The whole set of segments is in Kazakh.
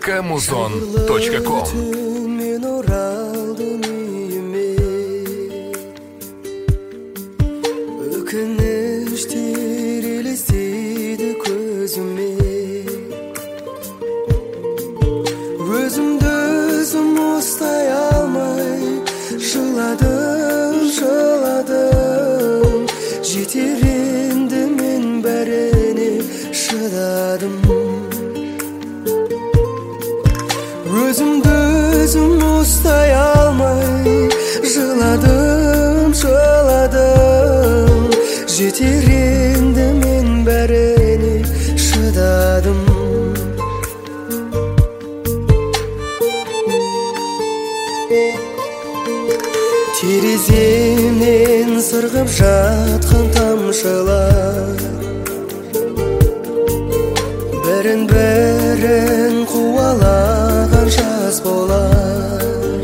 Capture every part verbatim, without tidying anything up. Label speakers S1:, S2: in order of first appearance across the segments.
S1: камузон точка ком.
S2: Мен оралдым үйіме, өкініштер елестейді көзіме. Өзімді өзім ұстай алмай жыладым, жыладым. Жетер енді мен бәріне шыдадым. Өзімді өзім ұстай алмай жыладым, жыладым. Жетер енді мен бәріне шыдадым. Тереземнен сырғып жатқан тамшылар бірін-бірін қуалаған жас болар.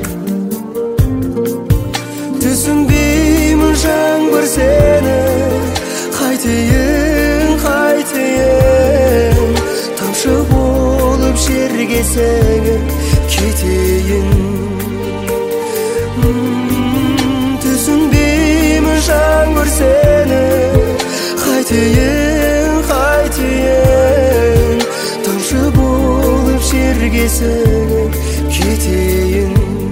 S2: Түсінбеймін жаңбыр сені, қайтейін, қайтейін. Тамшы болып жерге сіңіп кетейін. Түсінбеймін жаңбыр сені, қайтейін, қайтейін. Тамшы болып жерге сіңіп кетейін.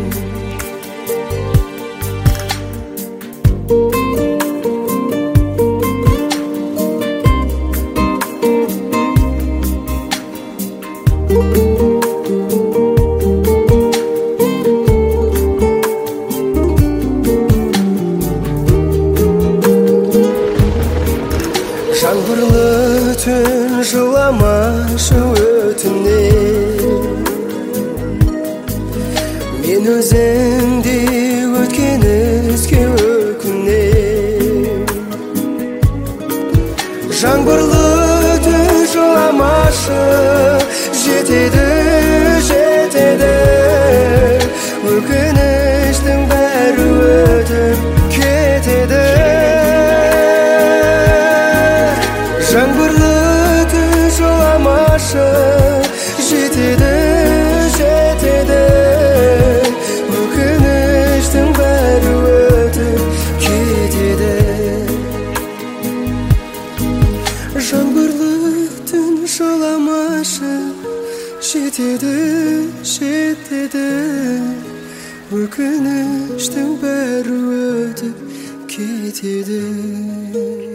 S2: Жаңбырлы түн жыламашы өтінем. Мен өзіңде өткен ізге өкінем. Жаңбырлы түн жыламашы, жетеді, жетеді. Өкініштің бәрі өтіп кетеді. Жаңбырлы түн жыламашы, жетеді, жетеді. Өкініштің бәрі өтіп кетеді. Жаңбырлы түн жыламашы, жетеді, жетеді. Өкініштің бәрі өтіп кетеді.